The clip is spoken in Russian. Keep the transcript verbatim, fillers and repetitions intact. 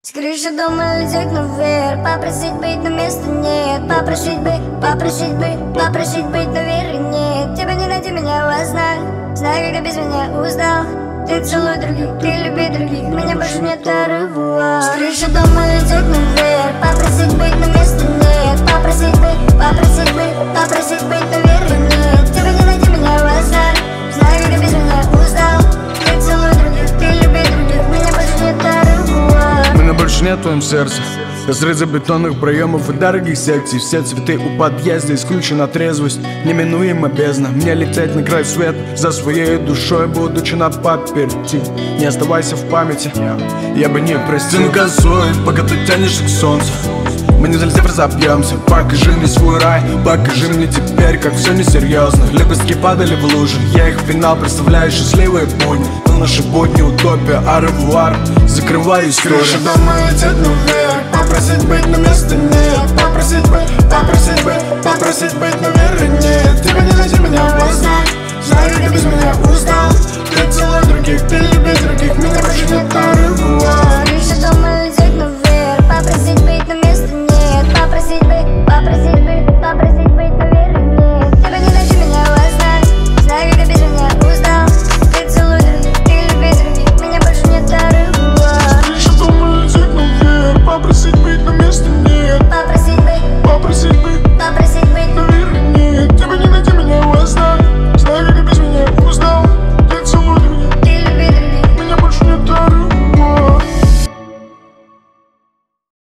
С крыши дома лететь наверх, попросить быть, но места нет. Попросить бы, попросить бы, попросить быть, но веры нет. Тебя не найти, меня во снах. Знаю, когда без меня устал. Ты целуй других, ты люби других, меня больше нет ревуар. С крыши дома лететь наверх, попросить быть, но места нет. Попросить бы, попросить бы, попросить быть, но веры нет. Тебя не найти, меня во снах. Знаю, когда без меня устал. Ты целуй других, ты люби других, меня больше нет ревуар. Меня больше нет в твоем сердце. Разрезы бетонных проемов и дорогих секций. Все цветы у подъезда, исключена трезвость. Неминуемо бездна. Мне лететь на край света за своей душой, будучи на паперти. Не оставайся в памяти, я бы не простил. Газуй, пока ты тянешься к солнцу. Мы не залезем, разобьемся. Покажи мне свой рай, покажи мне теперь, как все несерьезно. Лепестки падали в лужи, я их пинал, представляю счастливые будни. Но наши будни утопия, а ревуар, закрываю историю. Крыша дома летит наверх, попросить быть, но места нет. Попросить бы, попросить бы, попросить быть, но веры нет. Тебя не найти, меня во снах. Знаю, как без меня устал. Ты целуй